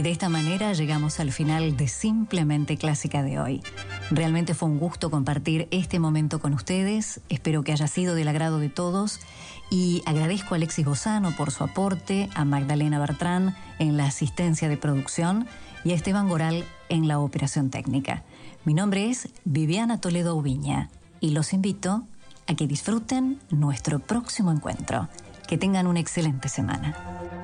Y de esta manera llegamos al final de Simplemente Clásica de hoy. Realmente fue un gusto compartir este momento con ustedes. Espero que haya sido del agrado de todos. Y agradezco a Alexis Bozano por su aporte, a Magdalena Bertrán en la asistencia de producción y a Esteban Goral en la operación técnica. Mi nombre es Viviana Toledo Ubiña y los invito a que disfruten nuestro próximo encuentro. Que tengan una excelente semana.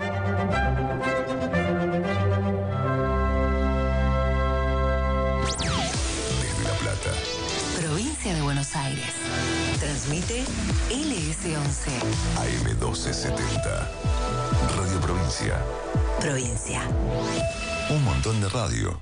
Desde La Plata, provincia de Buenos Aires, transmite LS11 AM 1270, Radio Provincia. Provincia. Un montón de radio.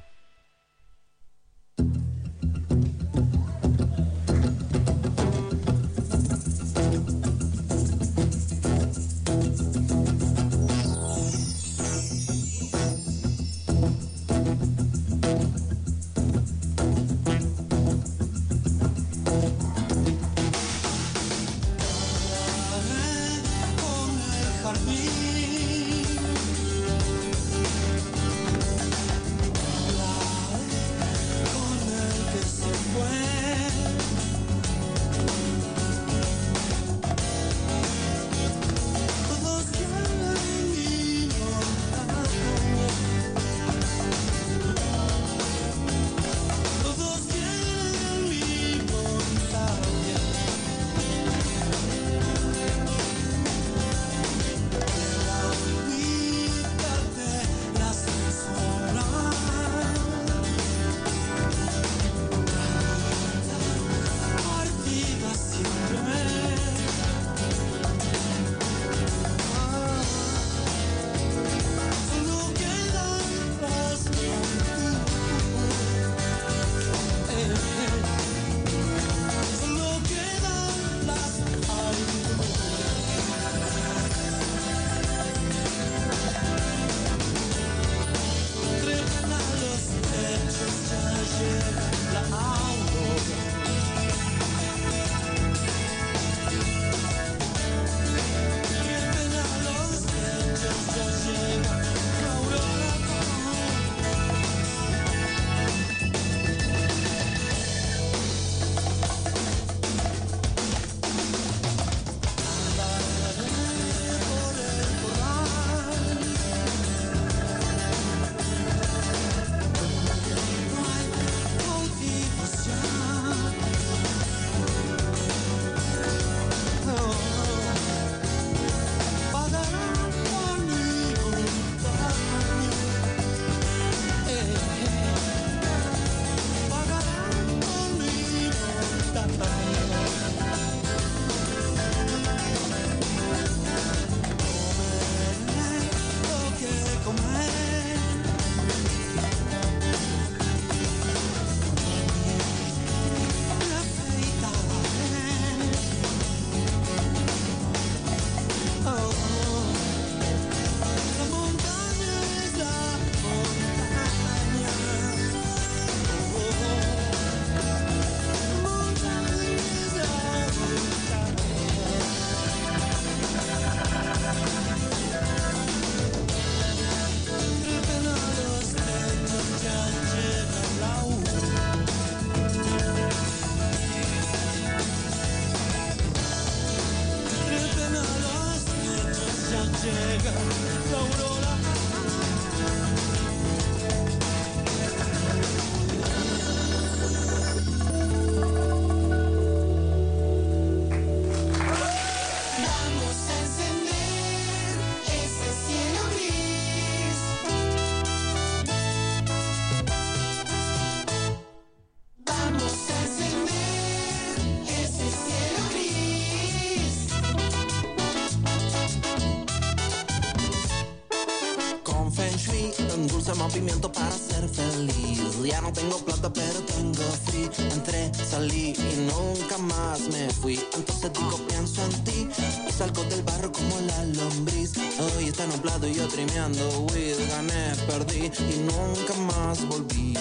Movimiento para ser feliz. Ya no tengo plata pero tengo free. Entré, salí y nunca más me fui. Entonces digo pienso en ti y salgo del barro como la lombriz. Hoy está nublado y yo trimeando weed. Gané, perdí y nunca más volví.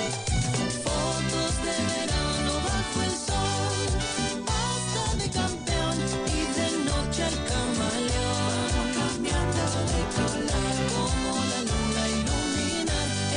Fotos de verano bajo el sol, pasta de campeón y de noche al camaleón. Cambiando de color como la luna ilumina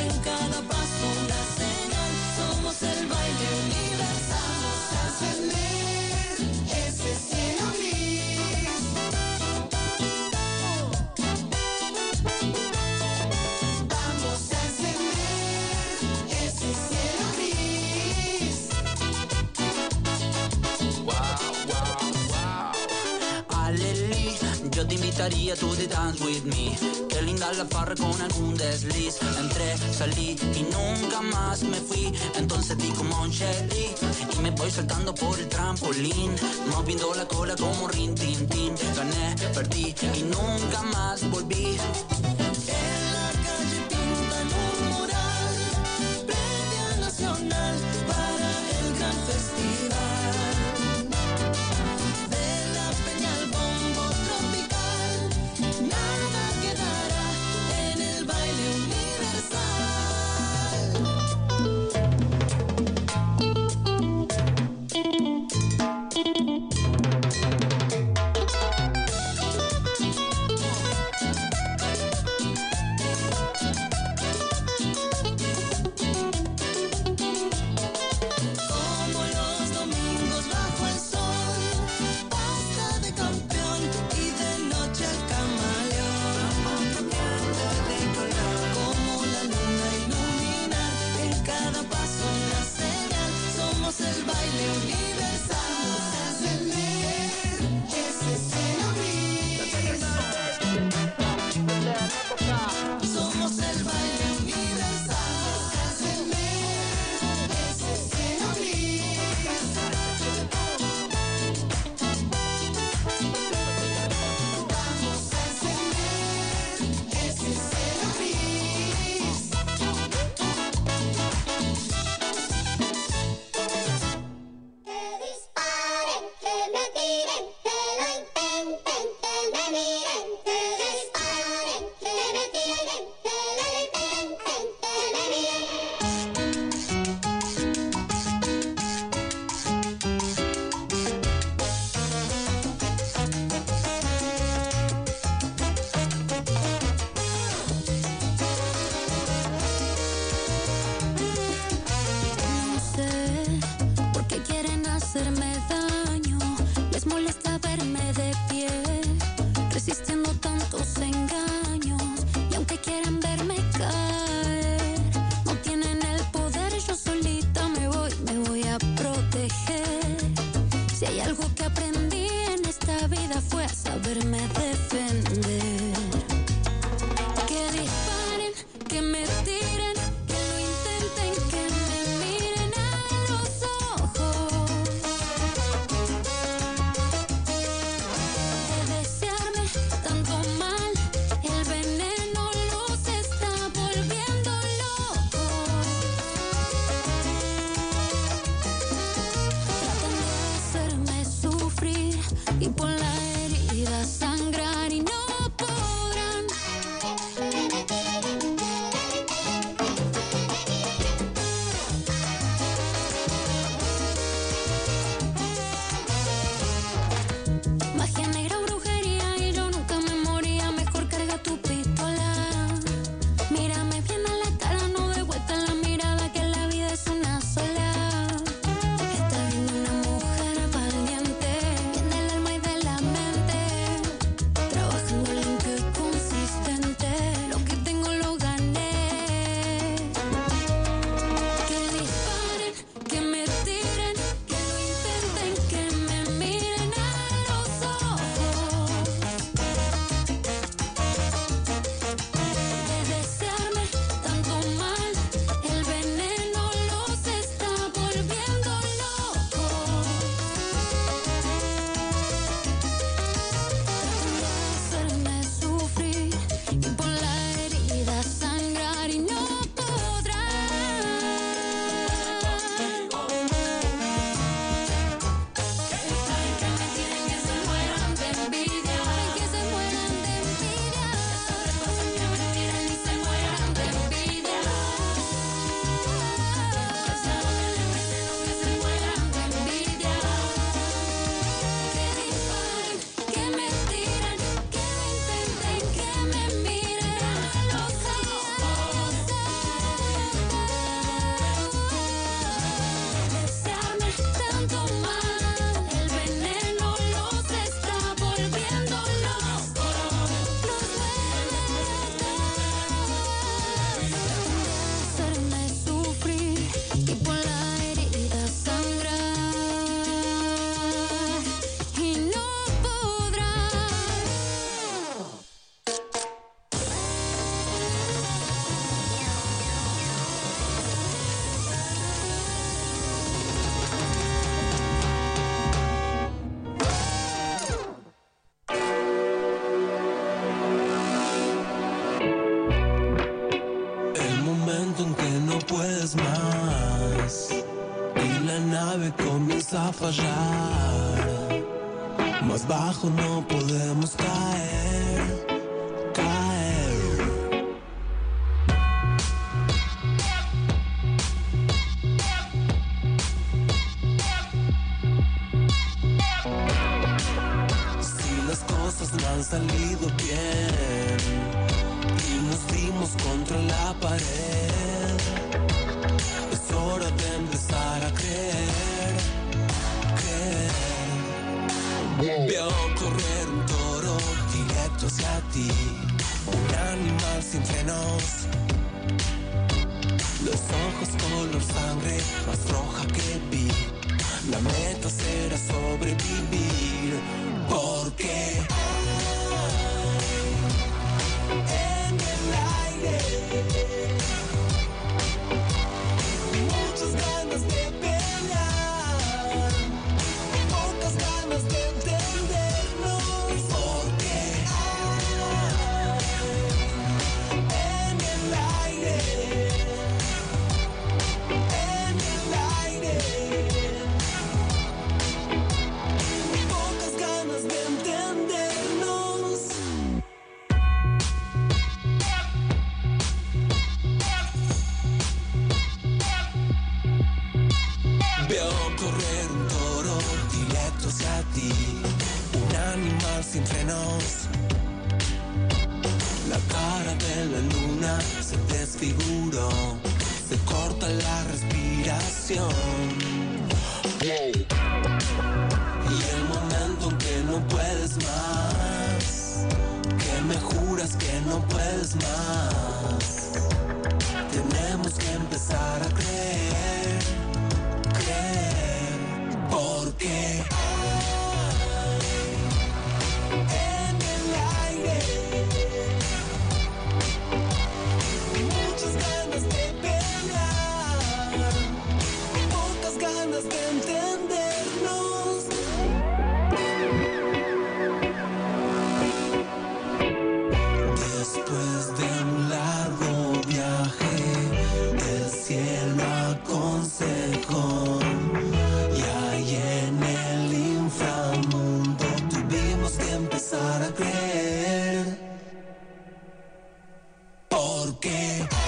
yo te invitaría tú to dance with me. Qué linda la farra con algún desliz. Entré, salí y nunca más me fui. Entonces di como un cherry y me voy saltando por el trampolín, moviendo la cola como rin tin tin. Gané, perdí y nunca más volví. En la calle pintan un mural, previa nacional para el gran festival. De la peña al bombo tropical, nada quedará en el baile universal. Como los domingos bajo el sol, pasta de campeón y de noche al camaleón. Como la luna iluminar en cada paso una señal, somos el baile universal. Somos el baile universal. Que disparen, que me tiren, que lo intenten, que me miren. Que disparen, que me tiren, que lo intenten, que me miren. No sé por qué quieren hacerme daño. Les molesta verme de pie, resistiendo tantos engaños. Y aunque quieran verme caer, no tienen el poder. Yo solita me voy a proteger. Si hay algo que aprendí en esta vida fue a saberme defender. Que disparen, que me tiren, que lo intenten, que me miren a los ojos. De desearme tanto mal, el veneno los está volviendo locos. Tratan de hacerme sufrir y por la herida sangrar y no podrán. Magia negra o brujería y yo nunca me moría. Mejor carga tu pistola. Mírame bien a la cara, no de vuelta la mirada, que la vida es una sola. Está viendo una mujer valiente, viene el alma y de la mente. fallar. Más bajo no podemos caer, caer. Si las cosas no han salido bien y nos dimos contra la pared, es hora de empezar a creer, creer. Veo correr un toro directo hacia ti, un animal sin frenos, los ojos color sangre más roja que vi. La meta será sobrevivir, porque en el aire muchas ganas de pelear, pocas ganas de entendernos, porque en el aire, en el aire, pocas ganas de entendernos. Veo correr un toro directo hacia ti, un animal sin frenos. La cara de la luna se desfiguró, se corta la respiración. Y el momento en que no puedes más, que me juras que no puedes más, tenemos que empezar a creer, creer, porque en el aire muchas ganas de pelear, pocas ganas de entendernos. Después de un largo viaje, el cielo aconsejó, y ahí en el inframundo tuvimos que empezar a creer, porque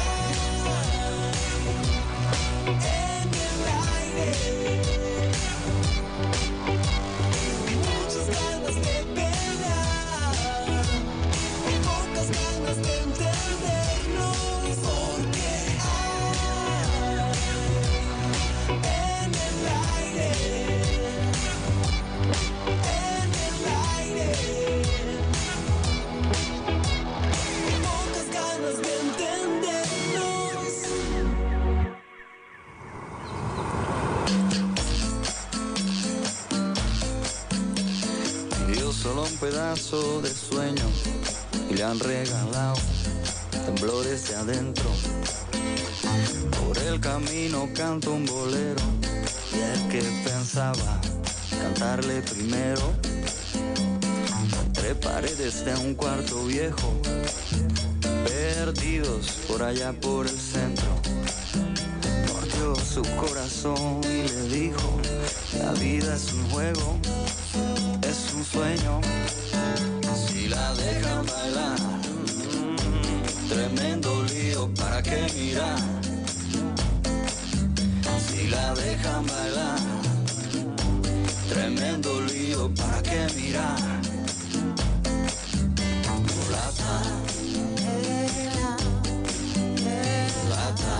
en el aire muchas ganas de pelear, pocas ganas de entendernos, porque en el aire, en el aire, pocas ganas de entendernos. Pidió solo un pedazo de sueño y le han regalado temblores de adentro. Por el camino canto un bolero y el que pensaba cantarle primero, entre paredes de un cuarto viejo, perdidos por allá por el centro, mordió su corazón y le dijo: la vida es un juego, es un sueño. Si la dejan bailar, tremendo lío, ¿para qué mirar? Si la dejan bailar, tremendo lío, ¿para qué mirar? Mulata, mulata,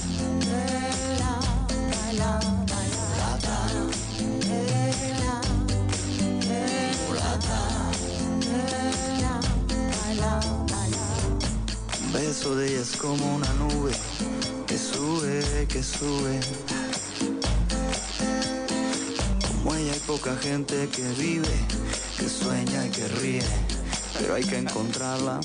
un beso de ella es como una nube que sube, que sube. Como ella hay poca gente que vive, que sueña y que ríe, pero hay que encontrarla.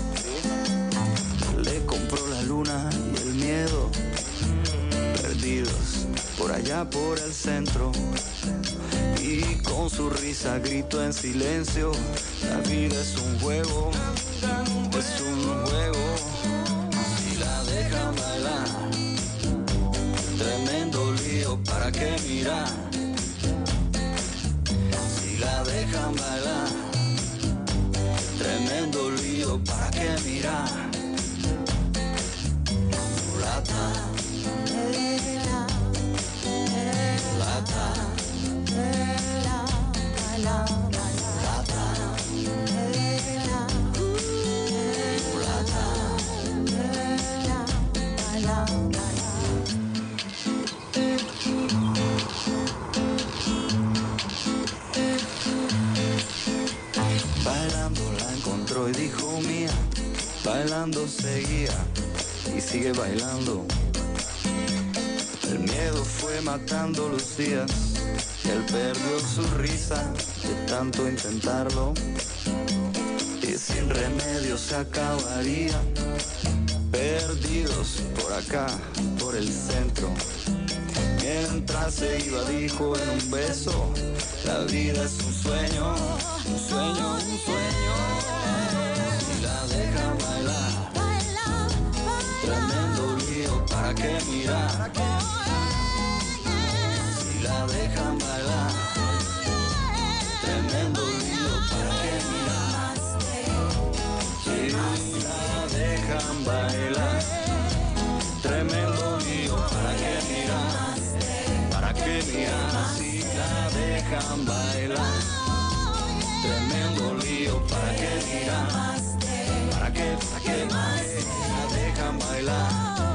Le compró la luna y el miedo, perdidos por allá por el centro. Y con su risa gritó en silencio: la vida es un juego, es un juego. Si la dejan bailar, tremendo lío, ¿para qué mirar? dejan bailar. Tremendo lío, ¿para qué mirar? Mulata, mulata, bailando la encontró y dijo mía, bailando seguía y sigue bailando. El miedo fue matando los días, él perdió su risa de tanto intentarlo y sin remedio se acabaría. Perdidos por acá, por el centro. Mientras se iba dijo en un beso, la vida es un sueño, un sueño, un sueño. Si la dejan bailar, tremendo lío, ¿para qué mirar? Si la dejan bailar, tremendo lío, ¿para qué mirar? Si la dejan bailar, tremendo lío, ¿para qué mirar? ¿Para qué mirar? Si la dejan bailar, tremendo lío, ¿para qué mirar? ¿Para qué la dejan bailar?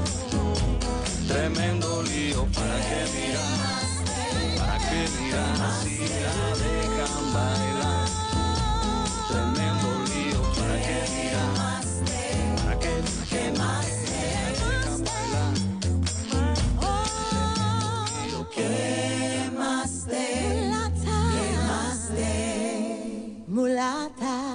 Tremendo lío, ¿para qué mirar? ¿Para qué mirar? Si la dejan bailar, tremendo lío, ¿para qué mirar? ¿Para qué más la dejan bailar? ¿Qué más de mulata?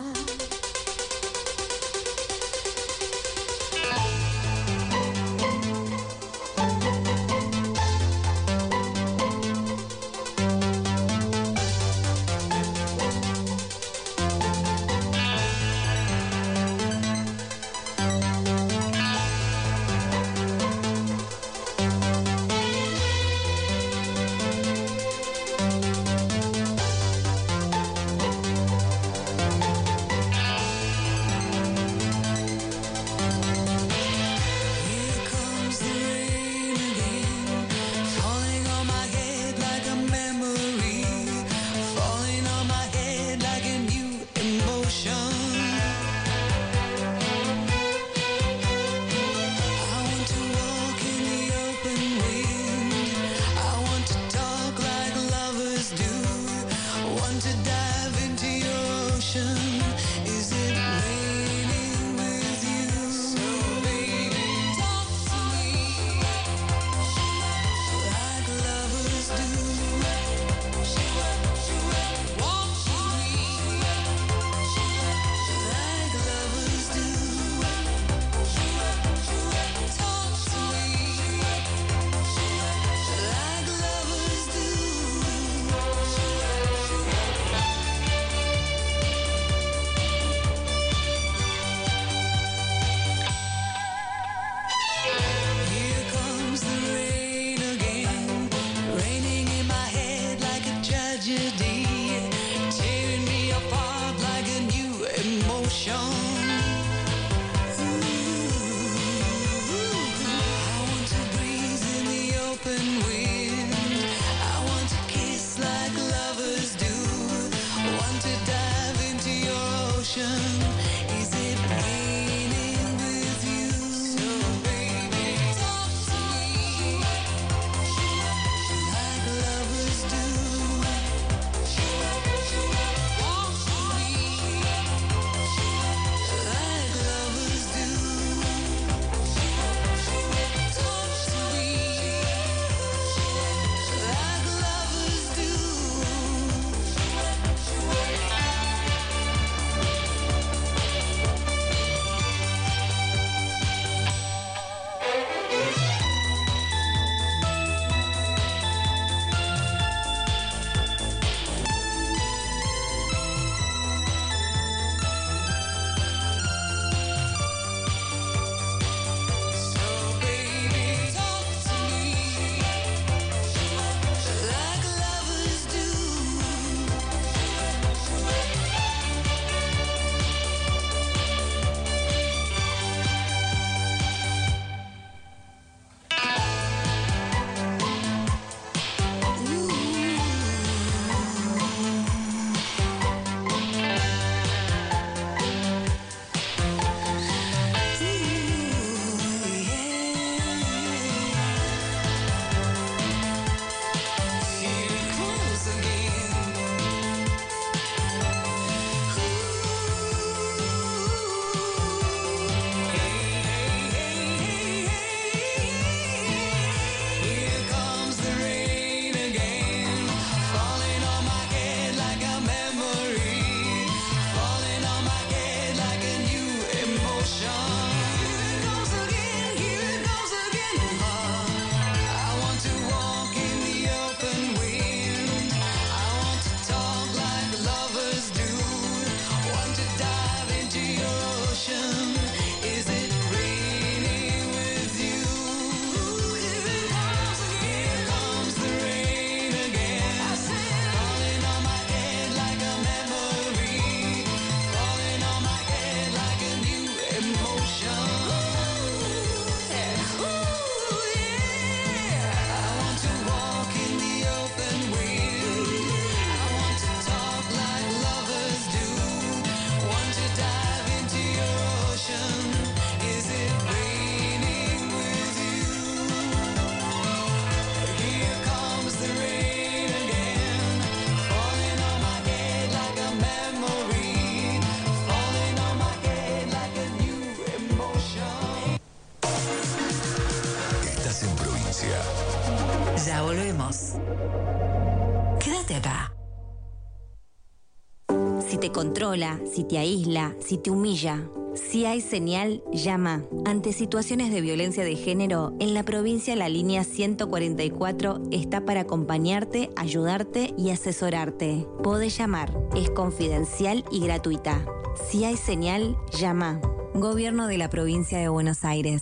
te controla, si te aísla, si te humilla. Si hay señal, llama. Ante situaciones de violencia de género, en la provincia la línea 144 está para acompañarte, ayudarte y asesorarte. Podés llamar, es confidencial y gratuita. Si hay señal, llama. Gobierno de la provincia de Buenos Aires.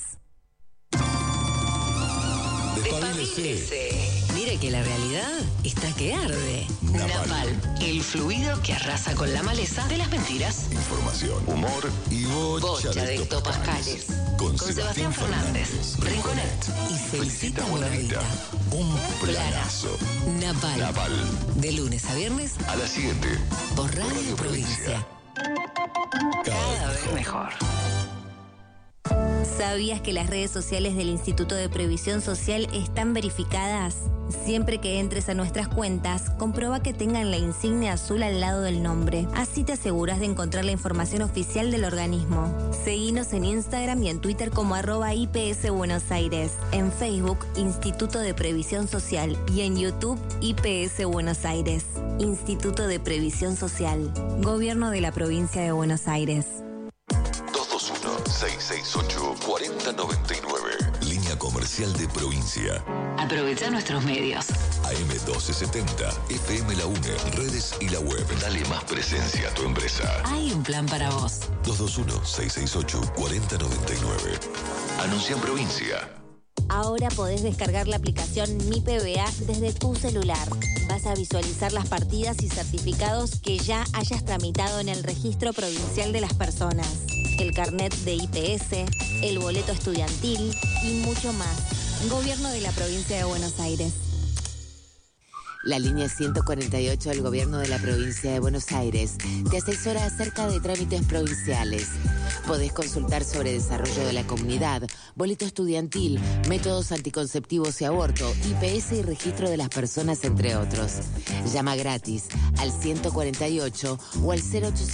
Despabilese. Mire que la realidad está que arde. Napal, el fluido que arrasa con la maleza de las mentiras. Información, humor y bocha de hectopascales. Con Sebastián Fernández, Rinconet y Felicita Bonavita. Un planazo. Napal. De lunes a viernes a las 7. Por Radio Provincia. Cada vez mejor. ¿Sabías que las redes sociales del Instituto de Previsión Social están verificadas? Siempre que entres a nuestras cuentas, comprueba que tengan la insignia azul al lado del nombre. Así te aseguras de encontrar la información oficial del organismo. Seguinos en Instagram y en Twitter como @IPS Buenos Aires. En Facebook, Instituto de Previsión Social. Y en YouTube, IPS Buenos Aires. Instituto de Previsión Social. Gobierno de la Provincia de Buenos Aires. 221-668-4099. Línea comercial de provincia. Aprovecha nuestros medios. AM 1270, FM La UNE, redes y la web. Dale más presencia a tu empresa. Hay un plan para vos. 221-668-4099. Anuncia en provincia. Ahora podés descargar la aplicación Mi PBA desde tu celular. Vas a visualizar las partidas y certificados que ya hayas tramitado en el Registro Provincial de las Personas, el carnet de IPS, el boleto estudiantil y mucho más. Gobierno de la Provincia de Buenos Aires. La línea 148 del Gobierno de la Provincia de Buenos Aires te asesora acerca de trámites provinciales. Podés consultar sobre desarrollo de la comunidad, boleto estudiantil, métodos anticonceptivos y aborto, IPS y registro de las personas, entre otros. Llama gratis al 148 o al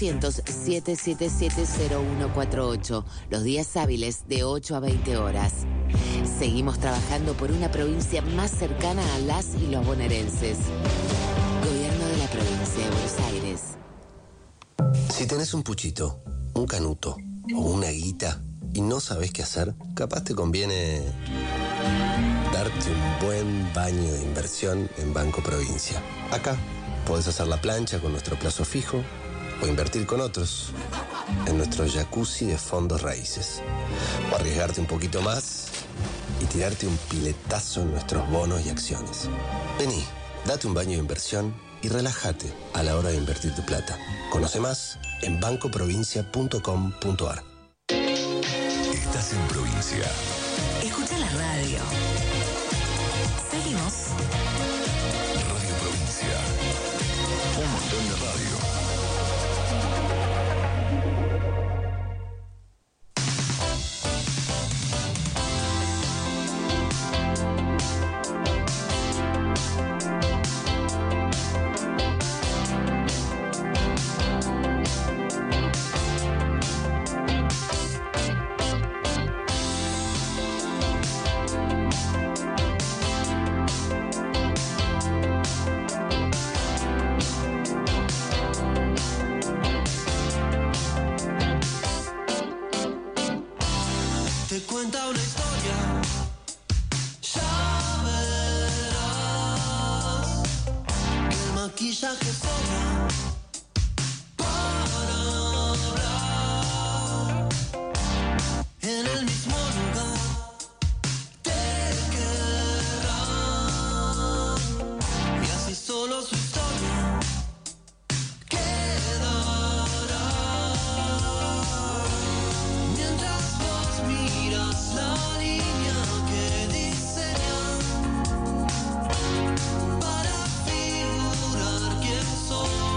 0800-777-0148, los días hábiles de 8 a 20 horas. Seguimos trabajando por una provincia más cercana a las y los bonaerenses. Gobierno de la Provincia de Buenos Aires. Si tenés un puchito, un canuto o una guita y no sabés qué hacer, capaz te conviene darte un buen baño de inversión en Banco Provincia. Acá podés hacer la plancha con nuestro plazo fijo o invertir con otros en nuestro jacuzzi de fondos raíces. O arriesgarte un poquito más y tirarte un piletazo en nuestros bonos y acciones. Vení, date un baño de inversión y relájate a la hora de invertir tu plata. Conoce más en bancoprovincia.com.ar. Estás en provincia. Escucha la radio. Seguimos. Radio Provincia. Un montón de radio. Te cuenta una historia, ya verás que el maquillaje sobra para hablar. En el mismo lugar te querrán y así solo su historia quedará. Mientras vos miras la línea que diseñan para figurar quién sos.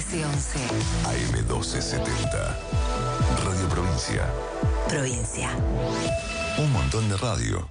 1311. AM1270. Radio Provincia. Provincia. Un montón de radio.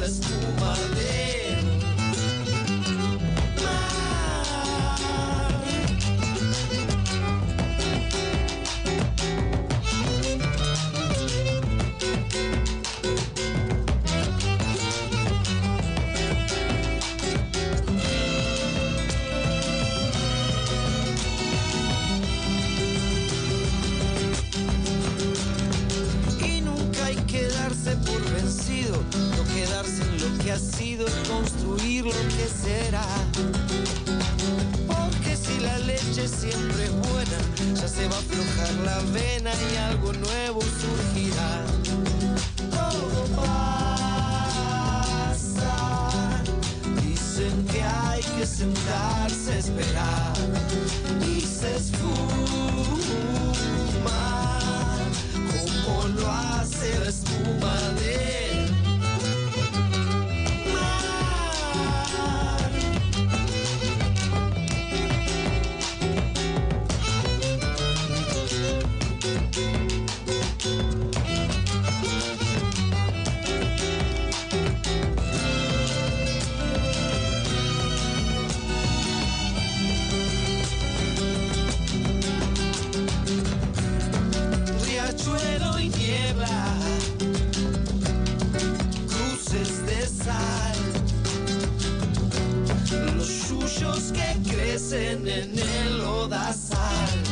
espuma del mar. Y nunca hay que darse por vencido, no quedarse en lo que ha sido y construir lo que será. Porque si la leche siempre es buena, ya se va a aflojar la vena y algo nuevo surgirá. Todo pasa, dicen que hay que sentarse a esperar y se esfuma como lo hace la espuma del mar. Riachuelo y niebla, cruces de sal, los yuyos que crecen en el lodazal.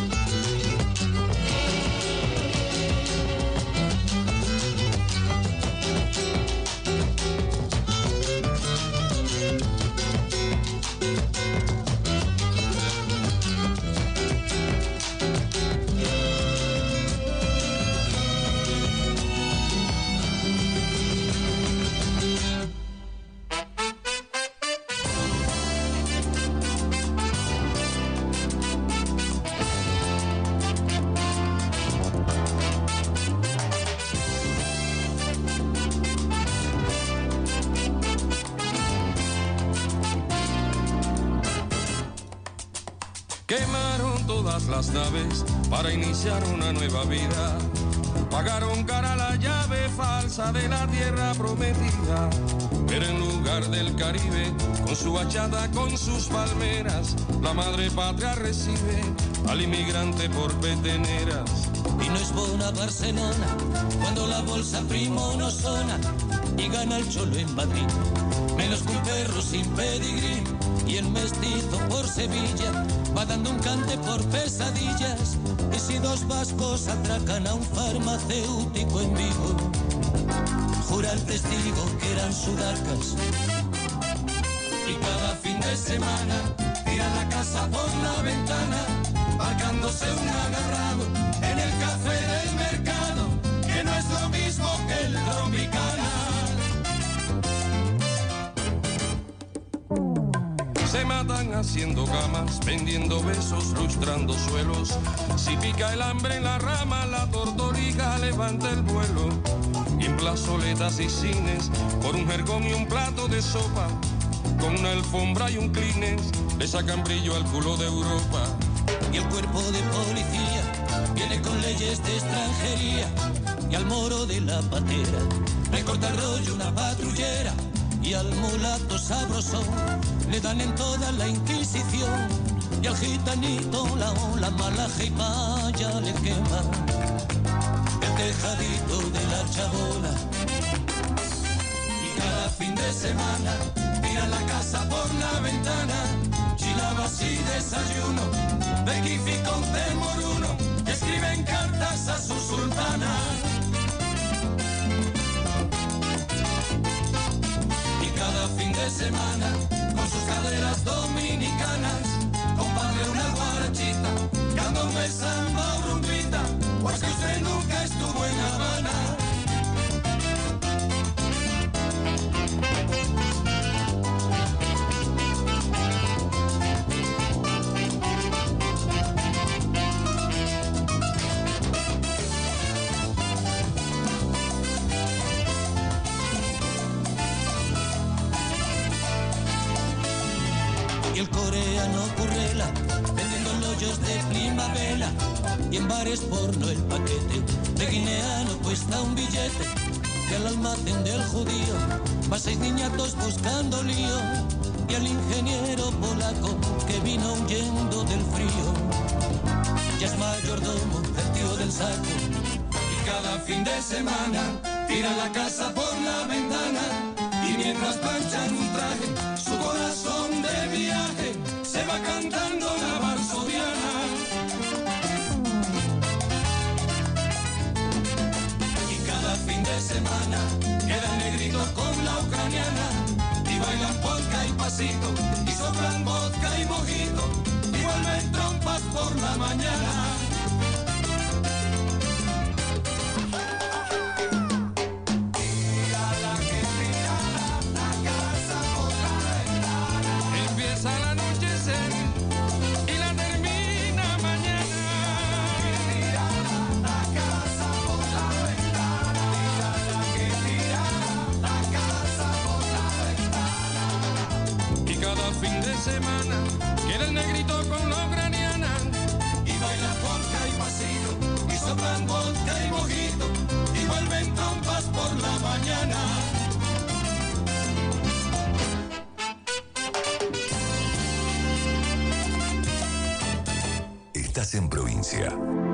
Quemaron todas las naves para iniciar una nueva vida. Pagaron cara la llave falsa de la tierra prometida. Pero en lugar del Caribe, con su bachata, con sus palmeras, la madre patria recibe al inmigrante por peteneras. Y no es bona Barcelona cuando la bolsa primo no sona y gana el cholo en Madrid. Menos que un perro sin pedigrí y el mestizo por Sevilla va dando un cante por pesadillas. Y si dos vascos atracan a un farmacéutico en Vigo, jura el testigo que eran sudarcas. Y cada fin de semana tiran la casa por la ventana, marcándose un agarrado en el café del mercado, que no es lo mismo que el Tropicana. Se matan haciendo camas, vendiendo besos, lustrando suelos. Si pica el hambre en la rama, la tortoriga levanta el vuelo. Y en plazoletas y cines, por un jergón y un plato de sopa, con una alfombra y un Kleenex, le sacan brillo al culo de Europa. Y el cuerpo de policía viene con leyes de extranjería, y al moro de la patera le corta el rollo una patrullera, y al mulato sabroso le dan en toda la Inquisición, y al gitanito la mala ya le quema el tejadito de la chabola. Y cada fin de semana tiran la casa por la ventana, chilabas y desayuno, de kifi con temoruno, y escriben cartas a su sultana. Y cada fin de semana, con sus caderas dominicanas, compadre una guarachita, cándome samba o rumbita, pues que usted nunca estuvo en Habana. Y el coreano currela, vendiendo loyos de primavera, y en bares porno el paquete de guineano cuesta un billete. y al almacén del judío, va 6 niñatos buscando lío, y al ingeniero polaco que vino huyendo del frío. Ya es mayordomo el tío del saco, y cada fin de semana tira la casa por la ventana, y mientras planchan un traje, su corazón de viaje se va cantando la varsodiana. Y cada fin de semana queda el negrito con la ucraniana, y bailan polka y pasito, y soplan vodka y mojito, y vuelven trompas por la mañana. Semana queda el negrito con la ucraniana, y baila polka y pasito, y soplan vodka y mojito, y vuelven trompas por la mañana. Estás en provincia.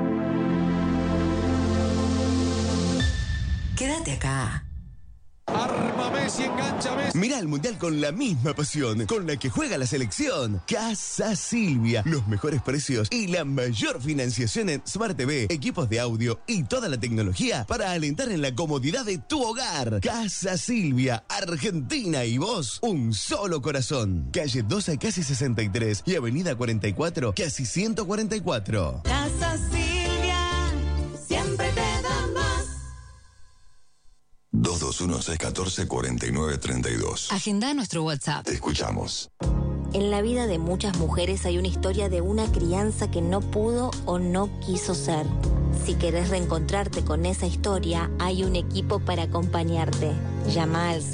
Quédate acá. Arma Messi, engancha Messi. Mira el Mundial con la misma pasión con la que juega la selección. Casa Silvia. Los mejores precios y la mayor financiación en Smart TV, equipos de audio y toda la tecnología para alentar en la comodidad de tu hogar. Casa Silvia, Argentina y vos, un solo corazón. Calle 12, casi 63 y Avenida 44, casi 144. Casa Silvia, siempre te da más. 221-614-4932. Agenda nuestro WhatsApp. Te escuchamos. En la vida de muchas mujeres hay una historia de una crianza que no pudo o no quiso ser. Si querés reencontrarte con esa historia, hay un equipo para acompañarte. Llama al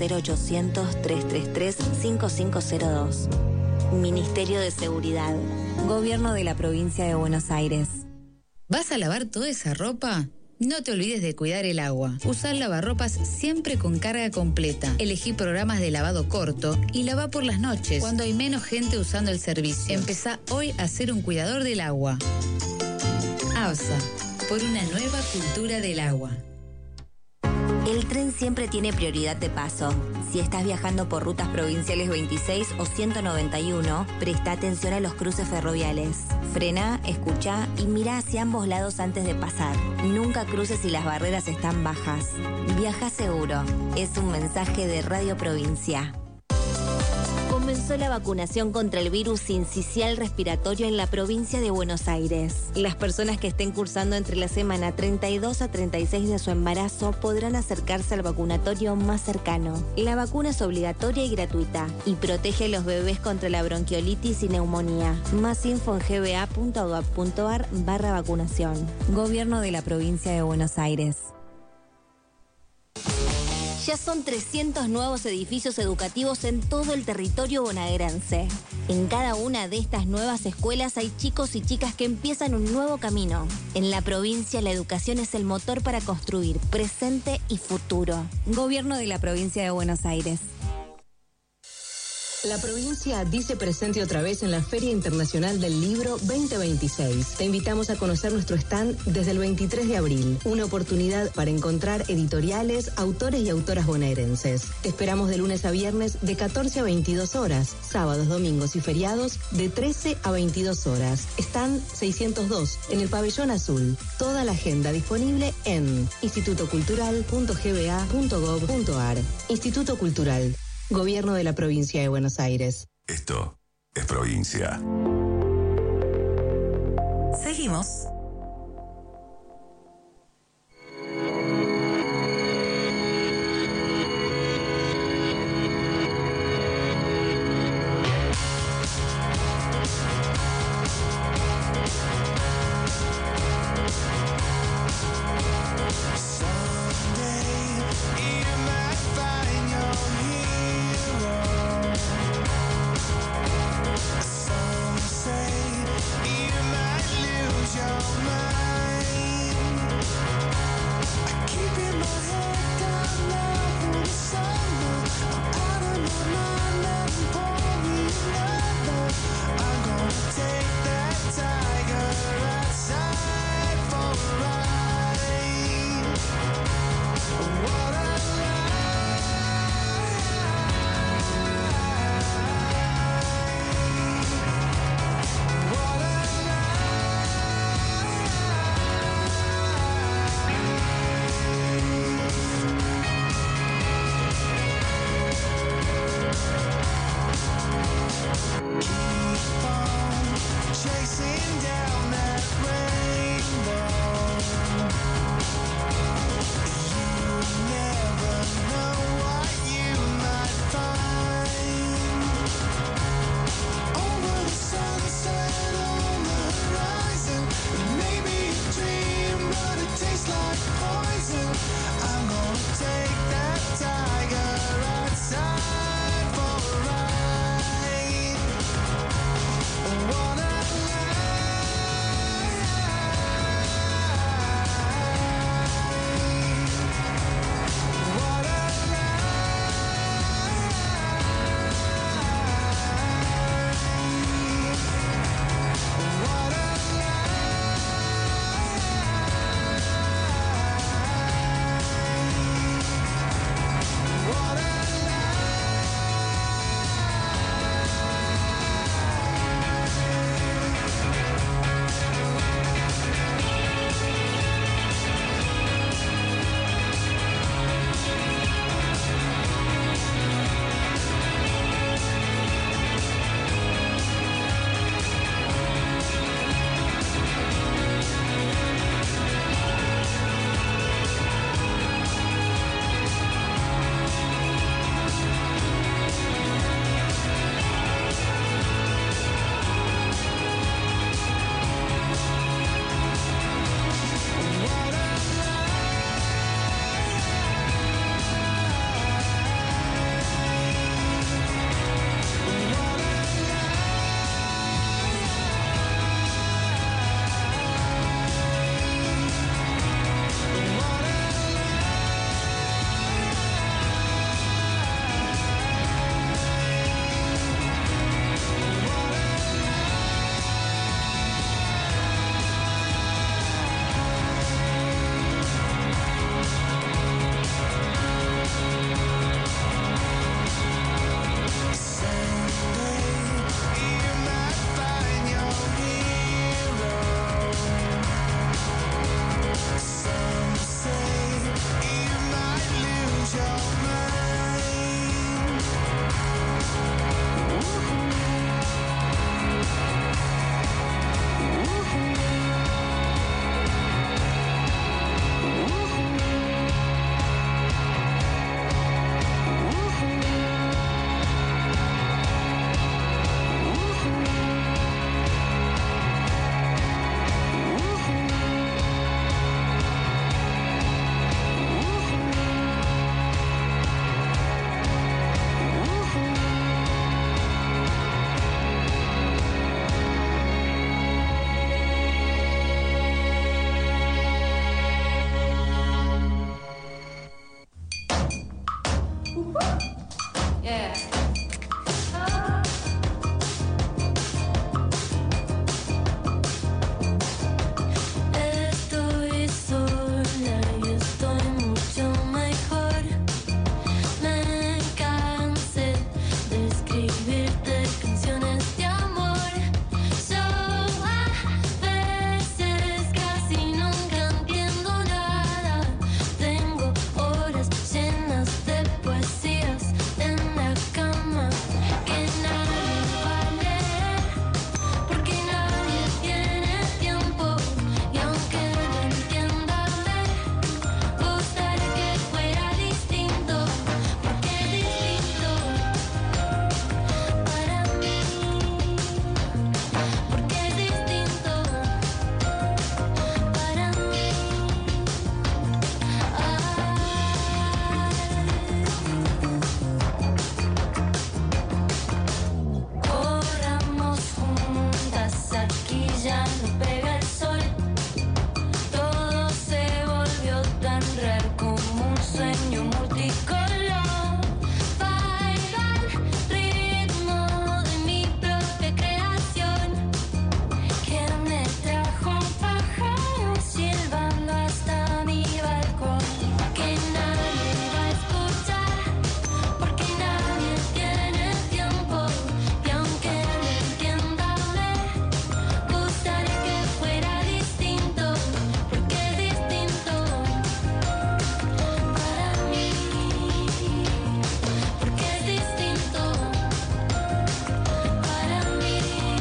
0800-333-5502. Ministerio de Seguridad. Gobierno de la Provincia de Buenos Aires. ¿Vas a lavar toda esa ropa? No te olvides de cuidar el agua. Usar lavarropas siempre con carga completa. Elegí programas de lavado corto y lava por las noches, cuando hay menos gente usando el servicio. Empezá hoy a ser un cuidador del agua. ABSA, por una nueva cultura del agua. El tren siempre tiene prioridad de paso. Si estás viajando por rutas provinciales 26 o 191, presta atención a los cruces ferroviales. Frena, escucha y mira hacia ambos lados antes de pasar. Nunca cruces si las barreras están bajas. Viaja seguro. Es un mensaje de Radio Provincia. Comenzó la vacunación contra el virus sincicial respiratorio en la provincia de Buenos Aires. Las personas que estén cursando entre la semana 32 a 36 de su embarazo podrán acercarse al vacunatorio más cercano. La vacuna es obligatoria y gratuita y protege a los bebés contra la bronquiolitis y neumonía. Más info en gba.gov.ar/vacunación. Gobierno de la provincia de Buenos Aires. Ya son 300 nuevos edificios educativos en todo el territorio bonaerense. En cada una de estas nuevas escuelas hay chicos y chicas que empiezan un nuevo camino. En la provincia, la educación es el motor para construir presente y futuro. Gobierno de la provincia de Buenos Aires. La provincia dice presente otra vez en la Feria Internacional del Libro 2026. Te invitamos a conocer nuestro stand desde el 23 de abril. Una oportunidad para encontrar editoriales, autores y autoras bonaerenses. Te esperamos de lunes a viernes de 14 a 22 horas, sábados, domingos y feriados de 13 a 22 horas. Stand 602 en el Pabellón Azul. Toda la agenda disponible en institutocultural.gba.gov.ar. Instituto Cultural. Gobierno de la Provincia de Buenos Aires. Esto es provincia. Seguimos. Some say you might lose your Yeah. Estoy sola y estoy mucho mejor. Me cansé de escribirte canciones de amor. Yo a veces casi nunca entiendo nada. Tengo horas llenas de poesías en la cama que nadie va a leer, porque nadie tiene tiempo. Y aunque lo entienda, me gustaría que fuera distinto, porque es distinto para mí, porque es distinto para mí. Corramos juntas, aquí ya no pega el sol. Todo se volvió tan raro como un sueño multicolor. Bailo al ritmo de mi propia creación, que me trajo un pájaro silbando hasta mi balcón. Que nadie va a escuchar, porque nadie tiene tiempo. Y aunque lo entienda, me gustaría que fuera distinto, porque es distinto para mí, porque es distinto para mí.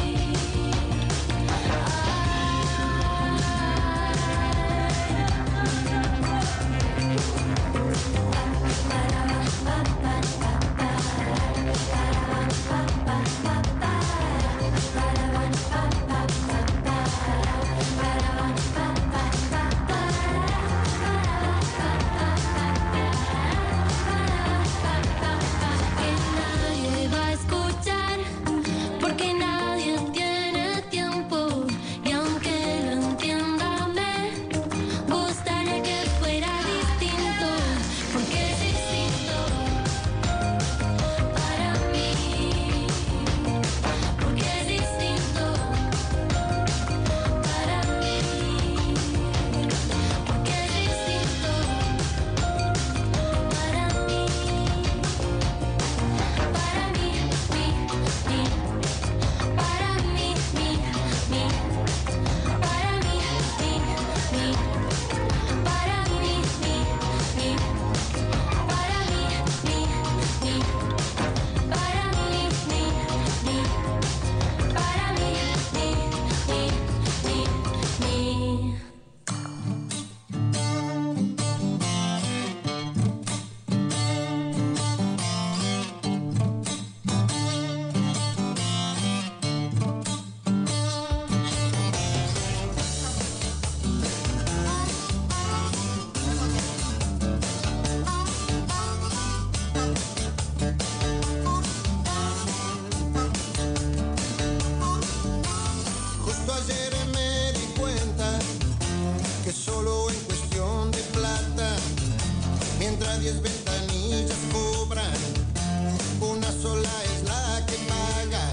Que nadie va a escuchar, porque nadie tiene tiempo. Y aunque lo entienda, me gustaría que fuera distinto, porque es distinto para mí, porque es distinto para mí, porque es distinto para mí, para mí, para mí, para mí, para mí, Justo ayer me di cuenta que solo en cuestión de plata, mientras 10 ventanillas cobran, una sola es la que paga.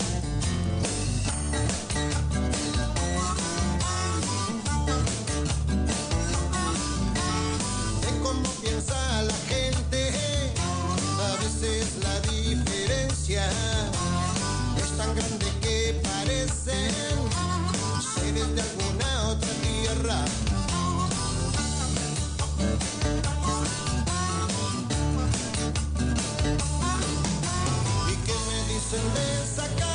De cómo piensa la gente, a veces la diferencia es tan grande que parecen seres de alguna otra tierra. ¿Y qué me dicen de esa casa?